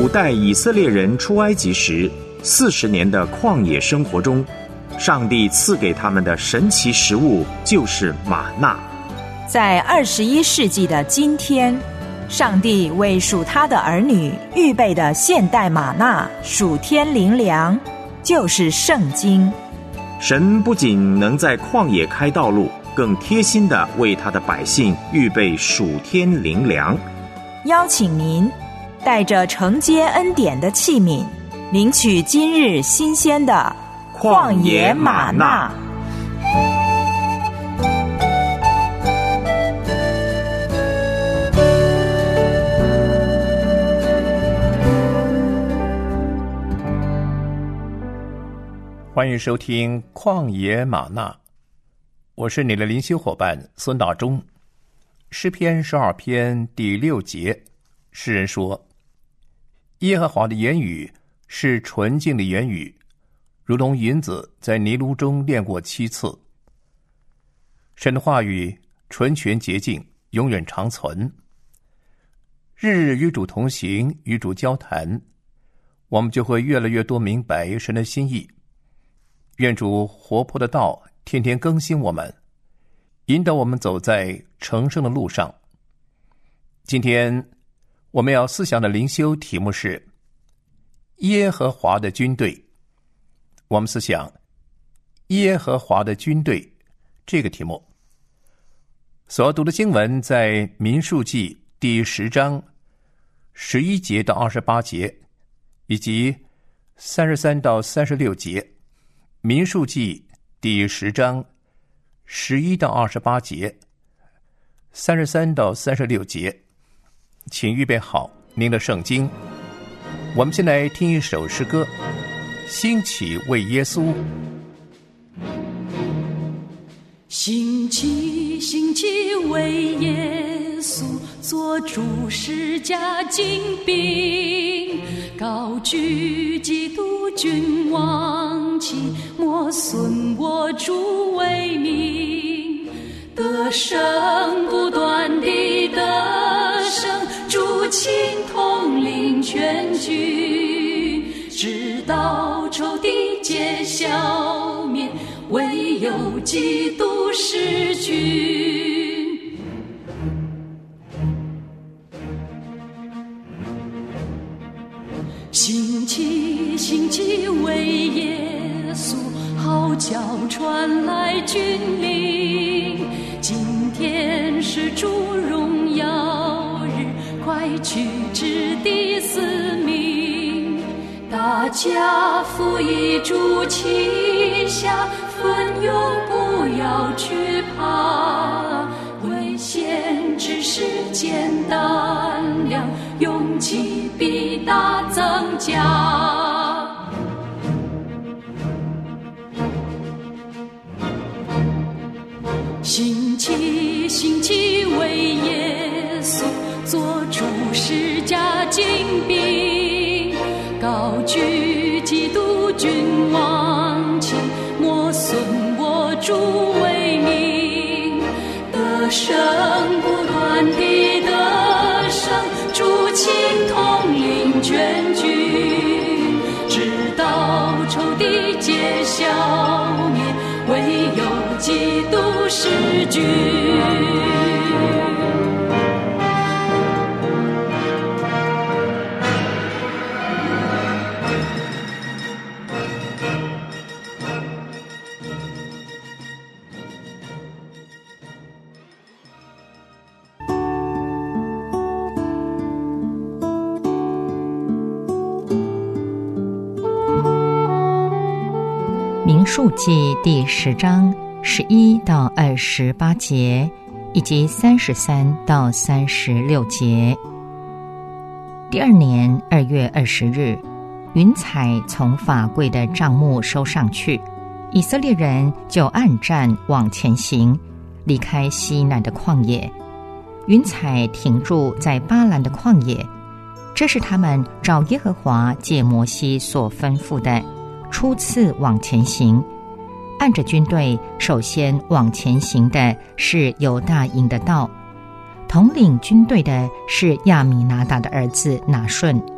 古代以色列人出埃及时40年的旷野生活中，上帝赐给他们的神奇食物就是玛纳。 在21世纪的今天，上帝为属他的儿女预备的现代玛纳属天灵粮，就是圣经。 神不仅能在旷野开道路，更贴心地为他的百姓预备属天灵粮。 邀请您带着承接恩典的器皿，领取今日新鲜的旷野玛纳。 欢迎收听旷野玛纳，我是你的灵修伙伴孙大中。诗篇12篇第6节，诗人说：耶和华的言语是纯净的言语，如同银子在泥炉中炼过7次。神的话语纯全洁净，永远长存。日日与主同行，与主交谈，我们就会越来越多明白神的心意。愿主活泼的道天天更新我们，引导我们走在成圣的路上。今天我们要思想的灵修题目是耶和华的军队。我们思想耶和华的军队这个题目。所读的经文在民数记第10章11节到28节，以及33到36节。民数记第10章11到28节，33到36节，请预备好您的圣经。我们先来听一首诗歌，兴起为耶稣。 兴起，兴起为耶稣，做主释迦精兵，高举基督君王旗，莫损我主为名，得胜不断地得胜，主亲统领全军，直到仇敌皆消灭，唯有基督是君。兴起，兴起为耶稣，号角传来军令，今天是主荣耀日，快去至第4名，大家服以主旗下，奋勇不要惧怕，危险只是简单量，勇气必大增加。兴起，兴起为耶稣，做主释迦精兵，高举基督君王旗，莫损我主为名，得胜不断地得胜，主亲统领全军，直到仇敌皆消灭，唯有基督是君。 民数记第10章11到28节，以及33到36节。第2年2月20日，云彩从法柜的帐幕收上去，以色列人就按战往前行，离开西南的旷野。云彩停住在巴兰的旷野，这是他们照耶和华借摩西所吩咐的，初次往前行。按着军队首先往前行的是犹大营的道，统领军队的是亚米拿达的儿子拿顺。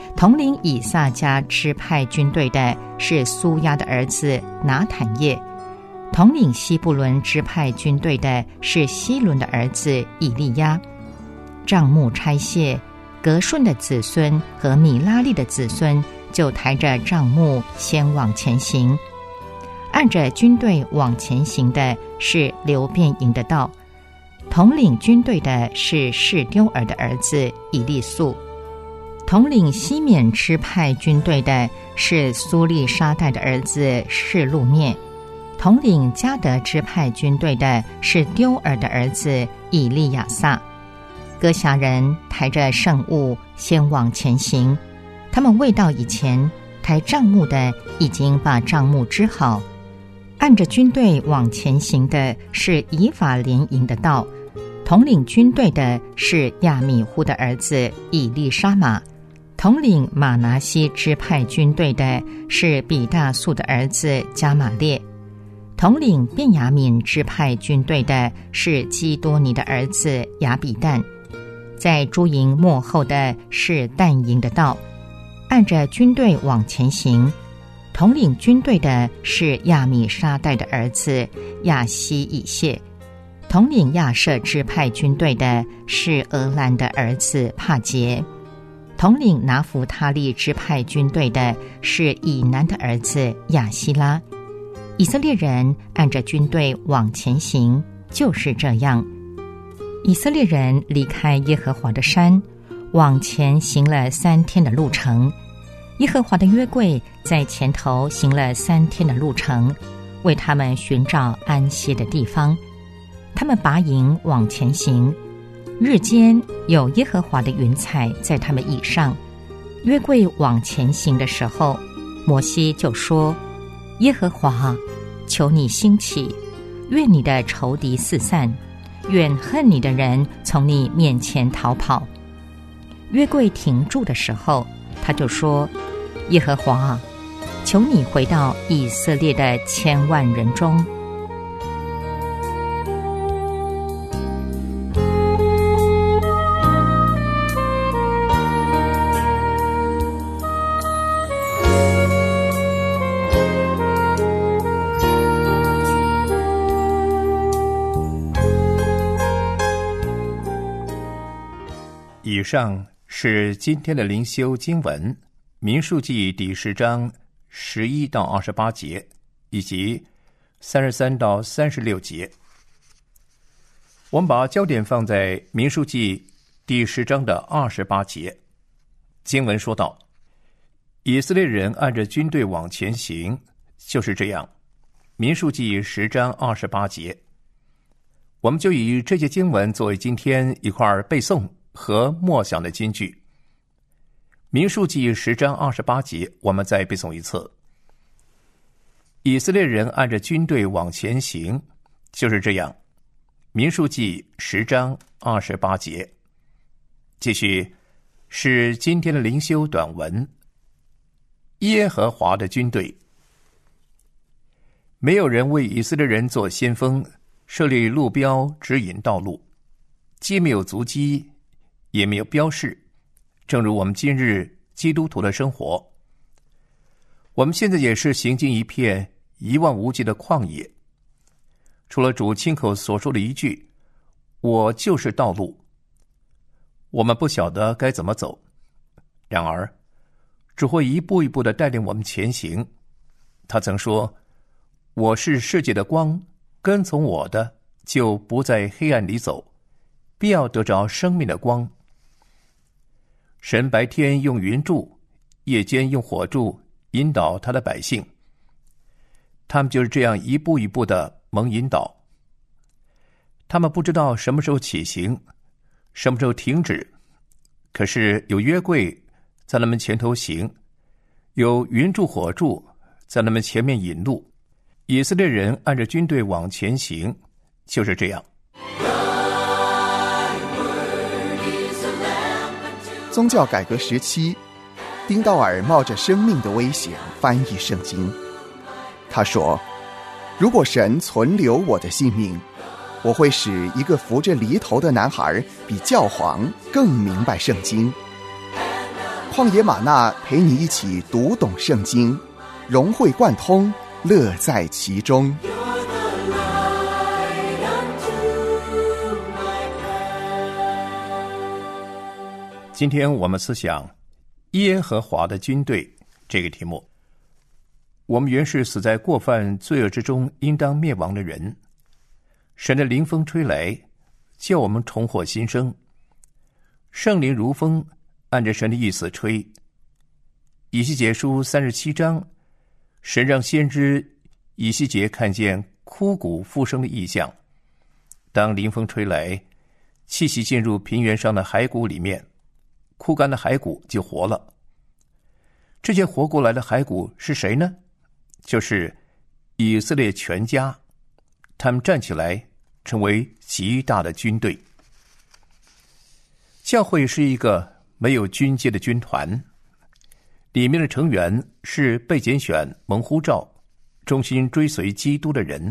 统领以萨迦支派军队的是苏亚的儿子拿坦叶，统领西布伦支派军队的是希伦的儿子以利亚。帐幕拆卸，革顺的子孙和米拉利的子孙就抬着帐幕先往前行。按着军队往前行的是流便营的道，统领军队的是示丢尔的儿子以利素，统领西缅支派军队的是苏利沙代的儿子示路灭，统领迦得支派军队的是丢尔的儿子以利亚撒。歌辖人抬着圣物先往前行，他们未到以前，抬帐幕的已经把帐幕支好。按着军队往前行的是以法莲营的道，统领军队的是亚米忽的儿子以利沙玛，统领马拿西支派军队的是比大素的儿子加玛列，统领便雅悯支派军队的是基多尼的儿子亚比旦。在诸营末后的是但营的道，按着军队往前行，统领军队的是亚米沙代的儿子亚希以谢，统领亚舍支派军队的是俄兰的儿子帕杰，统领拿弗他利支派军队的是以南的儿子亚希拉。以色列人按着军队往前行，就是这样。以色列人离开耶和华的山，往前行了3天的路程。耶和华的约柜在前头行了3天的路程，为他们寻找安歇的地方。他们拔营往前行，日间有耶和华的云彩在他们以上。约柜往前行的时候，摩西就说：耶和华，求你兴起，愿你的仇敌四散，愿恨你的人从你面前逃跑。约柜停住的时候，他就说：耶和华，求你回到以色列的1000万人中。 以上是今天的灵修经文，民数记第10章11到28节，以及33到36节。我们把焦点放在民数记第10章的28节。经文说道：以色列人按着军队往前行，就是这样。民数记10章28节，我们就以这节经文作为今天一块背诵和默想的金句。民数记10章28节，我们再背诵一次。以色列人按着军队往前行，就是这样。民数记10章28节。继续是今天的灵修短文。耶和华的军队。没有人为以色列人做先锋，设立路标指引道路，既没有足迹，也没有标示，正如我们今日基督徒的生活。我们现在也是行进一片一望无际的旷野，除了主亲口所说的一句：我就是道路，我们不晓得该怎么走。然而主会一步一步地带领我们前行。他曾说：我是世界的光，跟从我的就不在黑暗里走，必要得着生命的光。神白天用云柱，夜间用火柱引导他的百姓，他们就是这样一步一步的蒙引导。他们不知道什么时候起行，什么时候停止，可是有约柜在他们前头行，有云柱火柱在他们前面引路。以色列人按着军队往前行，就是这样。 宗教改革时期，丁道尔冒着生命的危险翻译圣经。他说：如果神存留我的性命，我会使一个扶着犁头的男孩比教皇更明白圣经。 旷野吗哪陪你一起读懂圣经，融会贯通，乐在其中。 今天我们思想耶和华的军队这个题目。我们原是死在过犯罪恶之中，应当灭亡的人。神的灵风吹来，叫我们重获新生。圣灵如风，按着神的意思吹。以西结书37章，神让先知以西结看见枯骨复生的异象。当灵风吹来，气息进入平原上的骸骨里面，枯干的骸骨就活了。这些活过来的骸骨是谁呢？就是以色列全家，他们站起来成为极大的军队。教会是一个没有军阶的军团，里面的成员是被拣选、蒙呼召、忠心追随基督的人。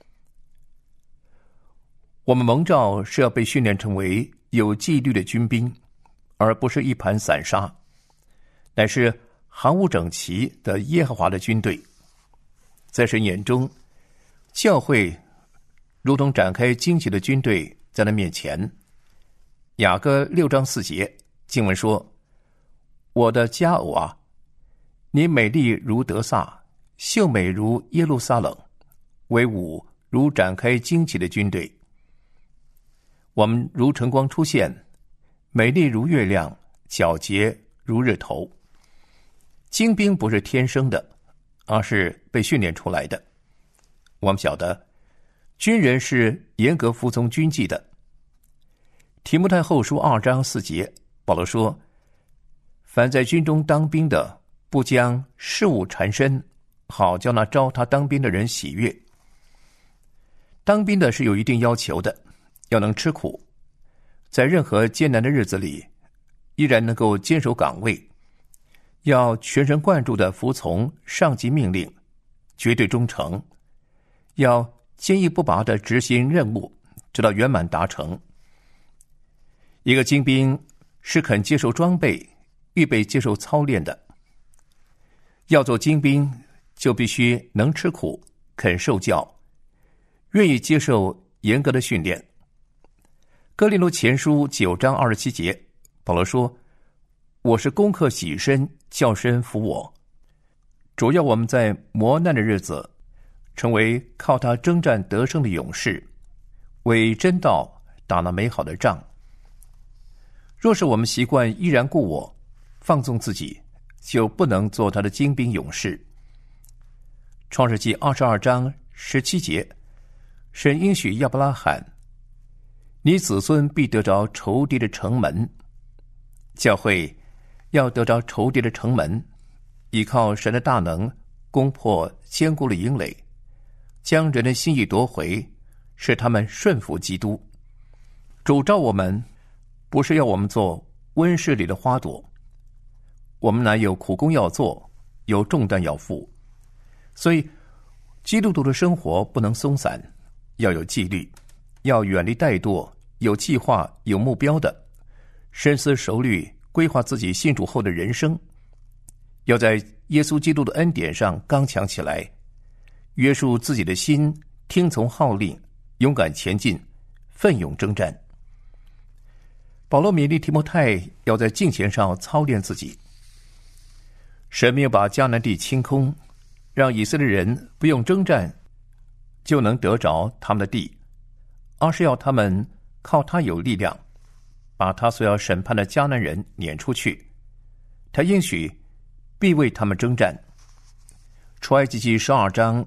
我们蒙召是要被训练成为有纪律的军兵，而不是一盘散沙，乃是行务整齐的耶和华的军队。在神眼中，教会如同展开旌旗的军队在他面前。雅歌6章4节经文说：我的佳偶啊，你美丽如得撒，秀美如耶路撒冷，威武如展开旌旗的军队。我们如晨光出现，美丽如月亮，皎洁如日头。精兵不是天生的，而是被训练出来的。我们晓得，军人是严格服从军纪的。提摩太后书2章4节，保罗说：凡在军中当兵的，不将事物缠身，好叫那招他当兵的人喜悦。当兵的是有一定要求的，要能吃苦，在任何艰难的日子里，依然能够坚守岗位，要全神贯注地服从上级命令，绝对忠诚，要坚毅不拔地执行任务，直到圆满达成。一个精兵是肯接受装备，预备接受操练的。要做精兵，就必须能吃苦，肯受教，愿意接受严格的训练。哥林多前书9章27节，保罗说：我是攻克己身，叫身服我。主要我们在磨难的日子，成为靠他征战得胜的勇士，为真道打那美好的仗。若是我们习惯依然顾我，放纵自己，就不能做他的精兵勇士。创世纪22章17节，神应许亚伯拉罕：你子孙必得着仇敌的城门。教会要得着仇敌的城门，依靠神的大能，攻破坚固的营垒，将人的心意夺回，使他们顺服基督。主召我们，不是要我们做温室里的花朵，我们乃有苦工要做，有重担要负。所以基督徒的生活不能松散，要有纪律，要远离怠惰，有计划有目标的，深思熟虑规划自己信主后的人生，要在耶稣基督的恩典上刚强起来，约束自己的心，听从号令，勇敢前进，奋勇征战。保罗勉励提摩太要在敬虔上操练自己。神没有把迦南地清空，让以色列人不用征战就能得着他们的地，而是要他们靠他有力量，把他所要审判的迦南人撵出去。他应许必为他们征战。出埃及记12章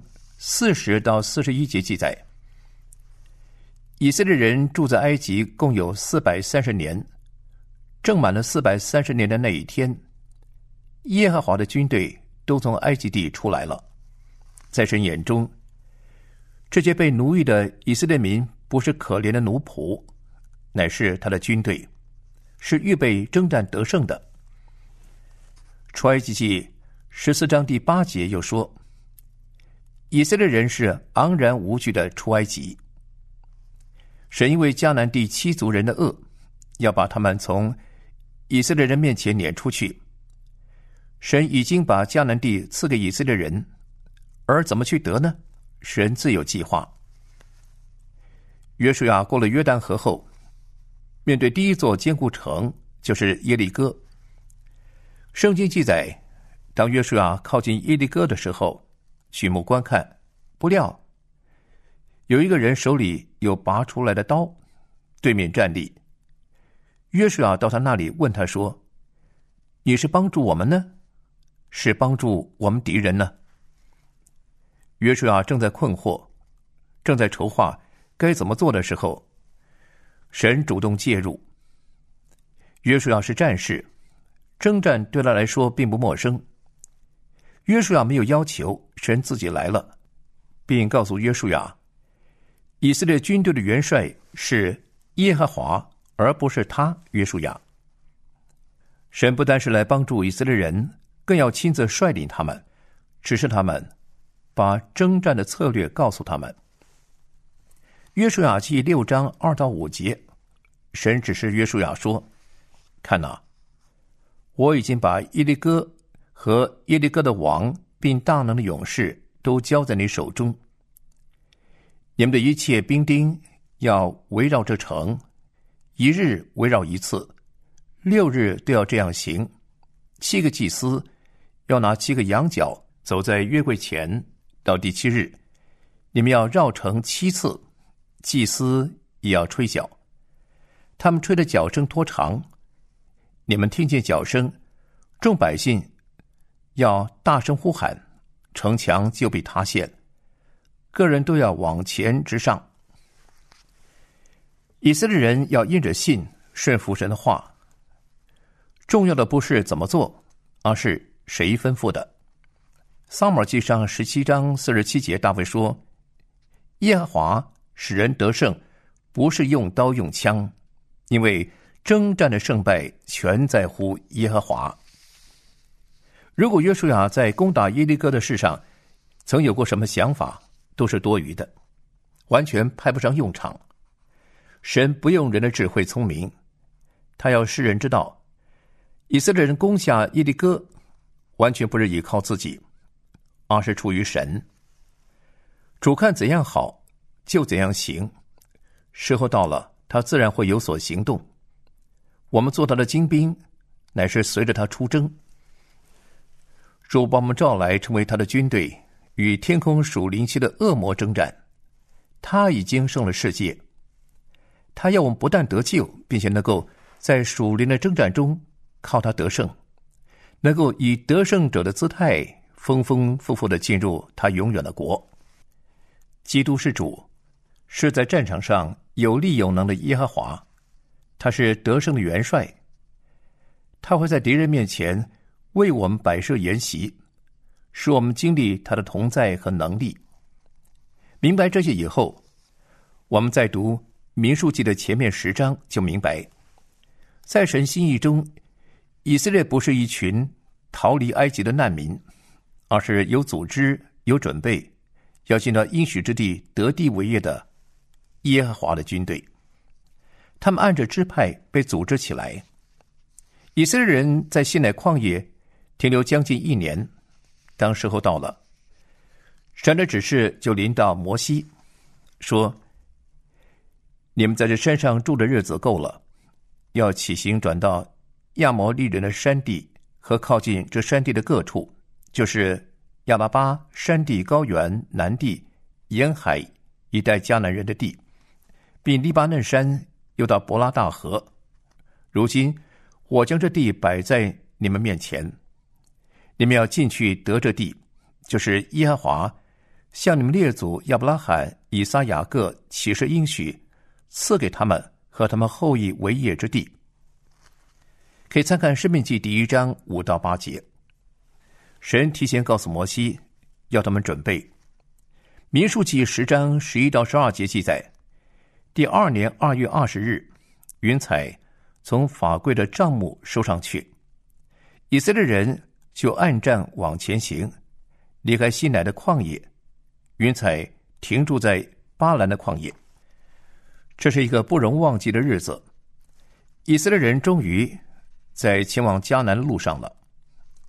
40到41节记载，以色列人住在埃及共有430年，正满了430年的那一天，耶和华的军队都从埃及地出来了。在神眼中，这些被奴役的以色列民不是可怜的奴仆，乃是他的军队，是预备征战得胜的。出埃及记14章第8节又说，以色列人是昂然无惧的出埃及。神因为迦南地7族人的恶，要把他们从以色列人面前撵出去， 神已经把迦南地赐给以色列人，而怎么去得呢？神自有计划。约书亚过了约旦河后，面对第一座坚固城，就是耶利哥。圣经记载，当约书亚靠近耶利哥的时候，举目观看，不料有一个人手里有拔出来的刀，对面站立。约书亚到他那里问他说：“你是帮助我们呢，是帮助我们敌人呢？”约书亚正在困惑，正在筹划该怎么做的时候，神主动介入。约书亚是战士，征战对他来说并不陌生。约书亚没有要求，神自己来了，并告诉约书亚，以色列军队的元帅是耶和华，而不是他约书亚。神不单是来帮助以色列人，更要亲自率领他们，指示他们，把征战的策略告诉他们。约书亚记6章2到5节，神指示约书亚说：“看哪，我已经把耶利哥和耶利哥的王并大能的勇士都交在你手中。你们的一切兵丁要围绕这城，1日围绕1次，6日都要这样行。7个祭司要拿7个羊角走在约柜前，到第7日，你们要绕城7次，祭司也要吹角。他们吹的角声多长，你们听见角声，众百姓要大声呼喊，城墙就被塌陷，个人都要往前直上。以色列人要因着信顺服神的话。重要的不是怎么做，而是谁吩咐的。撒母耳记上17章47节，大卫说：“耶和华使人得胜，不是用刀用枪，因为征战的胜败全在乎耶和华。”如果约书亚在攻打耶利哥的事上曾有过什么想法，都是多余的，完全派不上用场。神不用人的智慧聪明，他要世人知道，以色列人攻下耶利哥完全不是依靠自己，而是出于神。主看怎样好就怎样行，时候到了，他自然会有所行动。我们做他的精兵，乃是随着他出征。主把我们召来成为他的军队，与天空属灵气的恶魔征战。他已经胜了世界，他要我们不但得救，并且能够在属灵的征战中靠他得胜，能够以得胜者的姿态丰丰富富地进入他永远的国。基督是主，是在战场上有力有能的耶和华，他是得胜的元帅，他会在敌人面前为我们摆设筵席，使我们经历他的同在和能力。明白这些以后，我们再读民数记的前面10章就明白，在神心意中，以色列不是一群逃离埃及的难民，而是有组织有准备要进到应许之地得地为业的耶和华的军队。他们按着支派被组织起来。以色列人在西乃旷野停留将近1年，当时候到了，神的指示就临到摩西，说：你们在这山上住的日子够了，要起行转到亚摩利人的山地和靠近这山地的各处，就是亚拉巴山地高原南地沿海一带迦南人的地，并黎巴嫩山又到伯拉大河。如今我将这地摆在你们面前，你们要进去得这地，就是耶和华向你们列祖亚伯拉罕、以撒、雅各起誓应许赐给他们和他们后裔为业之地。可以参看申命记第1章5到8节。神提前告诉摩西要他们准备。民数记10章11到12节记载，第2年2月20日，云彩从法柜的帐幕收上去，以色列人就按战往前行，离开西乃的旷野，云彩停住在巴兰的旷野。这是一个不容忘记的日子，以色列人终于在前往迦南的路上了。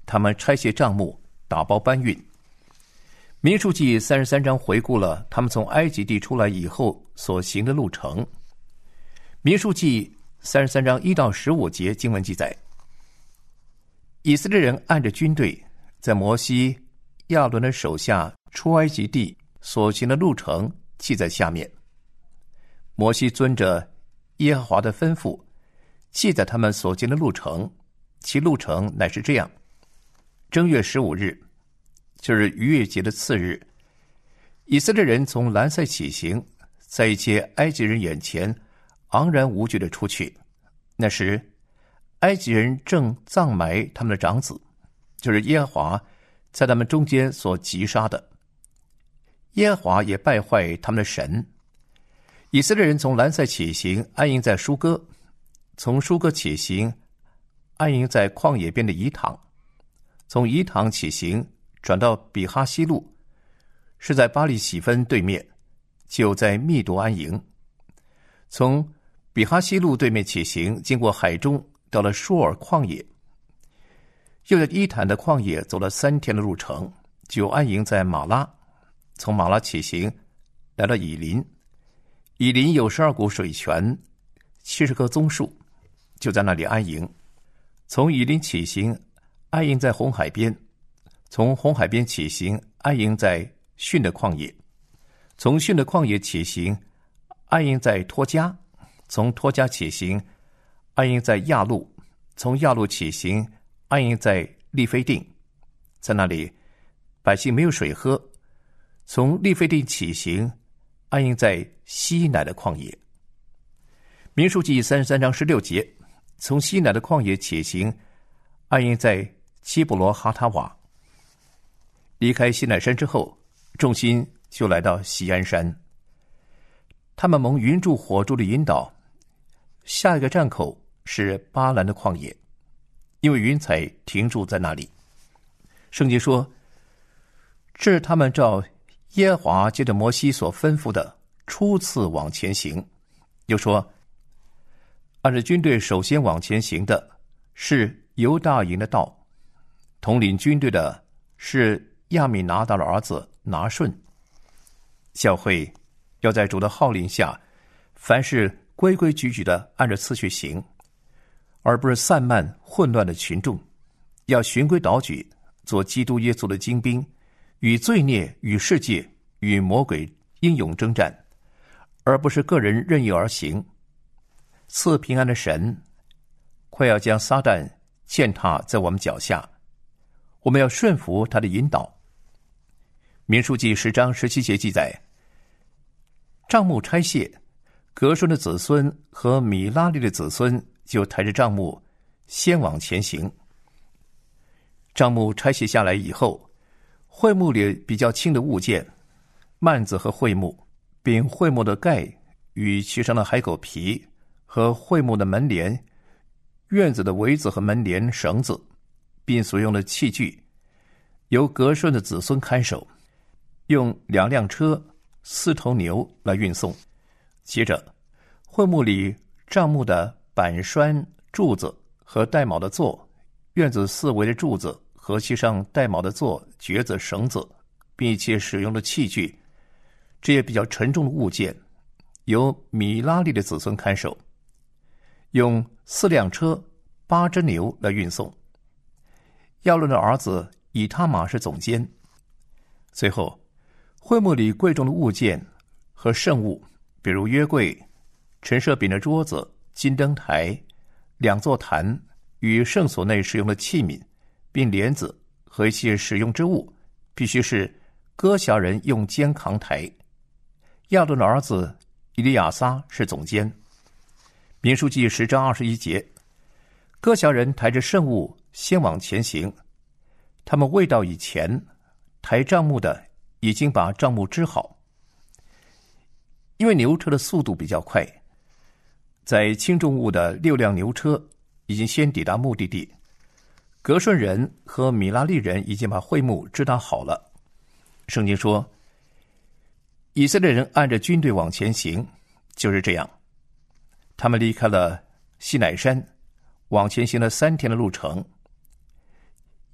他们拆卸帐幕，打包搬运。民数记33章回顾了他们从埃及地出来以后所行的路程。民数记33章1到15节经文记载，以色列人按着军队，在摩西、亚伦的手下出埃及地所行的路程记在下面。摩西遵着耶和华的吩咐，记载他们所行的路程，其路程乃是这样：正月15日，就是逾越节的次日，以色列人从兰塞起行，在一切埃及人眼前昂然无惧地出去。那时埃及人正葬埋他们的长子，就是耶和华在他们中间所击杀的。耶和华也败坏他们的神。以色列人从兰塞起行，安营在舒歌；从舒歌起行，安营在旷野边的以坦；从以坦起行，转到比哈西路，是在巴利喜分对面，就在密夺安营。从比哈西路对面起行，经过海中，到了舒尔旷野，又在伊坦的旷野走了3天的路程，就安营在马拉。从马拉起行，来到以琳。以琳有12股水泉，70棵棕树，就在那里安营。从以琳起行，安营在红海边；从红海边起行，安营在逊的旷野；从逊的旷野起行，安营在托加；从托加起行，安营在亚路；从亚路起行，安营在利非定。在那里百姓没有水喝。从利非定起行，安营在西乃的旷野。民数记33章16节，从西乃的旷野起行，安营在基布罗哈塔瓦。离开西乃山之后，众心就来到锡安山。他们蒙云柱火柱的引导，下一个站口是巴兰的旷野，因为云彩停住在那里。圣经说，这是他们照耶和华借着摩西所吩咐的初次往前行。又说，按照军队首先往前行的是犹大营的道，统领军队的是亚米拿达的儿子拿顺。教会要在主的号令下，凡事规规矩矩的按着次序行，而不是散漫混乱的群众。要循规蹈矩，做基督耶稣的精兵，与罪孽、与世界、与魔鬼英勇征战，而不是个人任意而行。赐平安的神快要将撒旦践踏在我们脚下，我们要顺服他的引导。民数记10章17节记载，帐幕拆卸，革顺的子孙和米拉利的子孙就抬着帐幕先往前行。帐幕拆卸下来以后，会幕里比较轻的物件，幔子和会幕，并会幕的盖与其上的海狗皮和会幕的门帘、院子的围子和门帘绳子，并所用的器具，由革顺的子孙看守，用2辆车、4头牛来运送。接着，会幕里帐幕的板栓、柱子和带卯的座，院子四围的柱子和其上带卯的座、橛子、绳子，并一切使用的器具，这些比较沉重的物件，由米拉利的子孙看守，用4辆车、8只牛来运送。亚伦的儿子以他玛是总监。最后，会幕里贵重的物件和圣物，比如约柜、陈设饼的桌子、金灯台、2座坛与圣所内使用的器皿，并帘子和一切使用之物，必须是哥辖人用肩扛抬。亚伦的儿子以利亚撒是总监。民数记10章21节，哥辖人抬着圣物先往前行，他们未到以前，抬帐幕的已经把帐幕支好。因为牛车的速度比较快，在轻重物的6辆牛车已经先抵达目的地，革顺人和米拉利人已经把会幕支搭好了。圣经说，以色列人按着军队往前行，就是这样。他们离开了西乃山，往前行了3天的路程。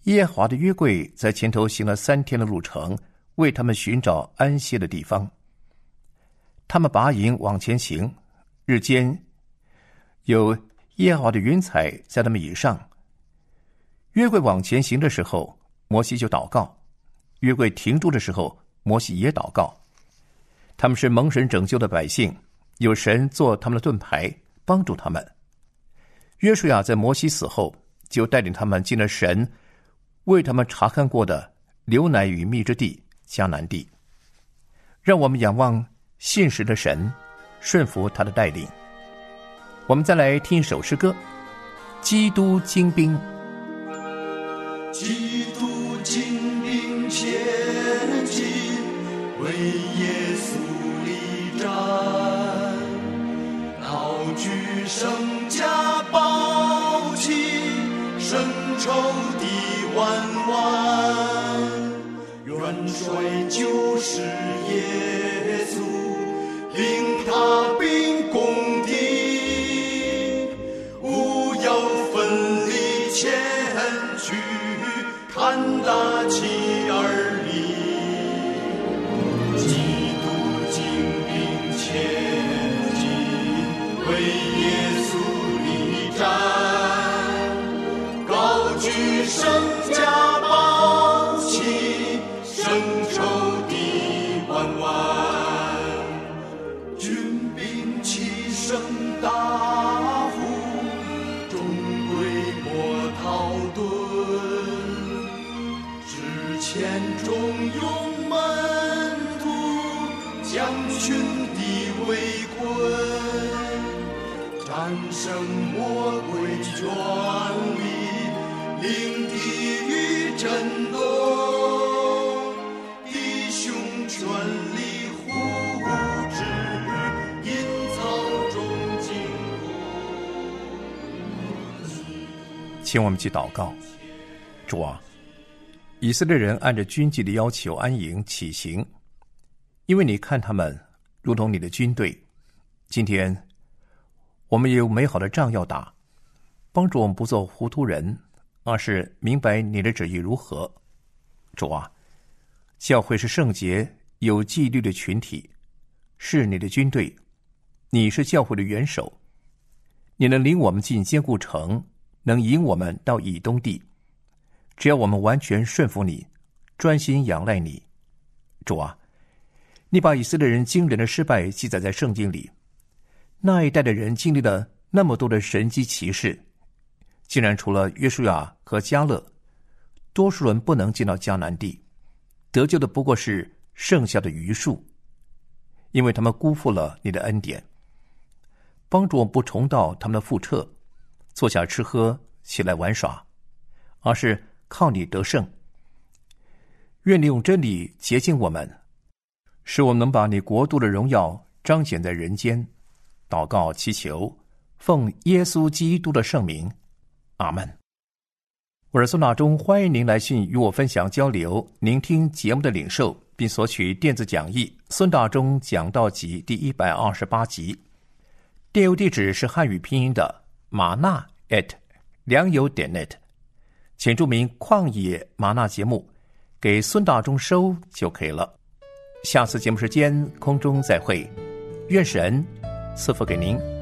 耶和华的约柜在前头行了3天的路程，为他们寻找安歇的地方。他们拔营往前行，日间有耶和华的云彩在他们以上。约柜往前行的时候，摩西就祷告；约柜停住的时候，摩西也祷告。他们是蒙神拯救的百姓，有神做他们的盾牌，帮助他们。约书亚在摩西死后，就带领他们进了神为他们查看过的流奶与蜜之地迦南地。让我们仰望信实的神，顺服他的带领。我们再来听一首诗歌，基督精兵。 基督精兵前进，为耶稣立战，高举圣家宝旗，胜仇敌万万。元帅就是耶稣，领他兵攻敌，务要奋力前去，看大旗而立。基督精兵前进，为耶稣立战，高举圣家宝旗，胜仇敌万万。军兵齐声大呼，众规模逃遁，之前中勇门徒，将群敌围困，战胜魔鬼权力，令地狱震动，弟兄全力护持，阴曹中惊恐。 请我们去祷告。主啊，以色列人按着军纪的要求安营起行，因为你看他们如同你的军队。今天我们也有美好的仗要打，帮助我们不做糊涂人，而是明白你的旨意如何。主啊，教会是圣洁有纪律的群体，是你的军队，你是教会的元首。你能领我们进坚固城，能引我们到以东地。只要我们完全顺服你，专心仰赖你。主啊，你把以色列人惊人的失败记载在圣经里。那一代的人经历了那么多的神迹奇事，竟然除了约书亚和迦勒，多数人不能进到迦南地，得救的不过是剩下的余数，因为他们辜负了你的恩典。帮助我们不重蹈他们的覆辙，坐下吃喝，起来玩耍，而是靠你得胜。愿你用真理洁净我们，使我们能把你国度的荣耀彰显在人间。祷告祈求，奉耶稣基督的圣名，阿们。我是孙大中，欢迎您来信与我分享交流。您听节目的领受，并索取电子讲义《孙大中讲道集》第128集。电邮地址是汉语拼音的玛纳良友.net， 请注明旷野玛纳节目，给孙大中收就可以了。下次节目时间空中再会，愿神赐福给您。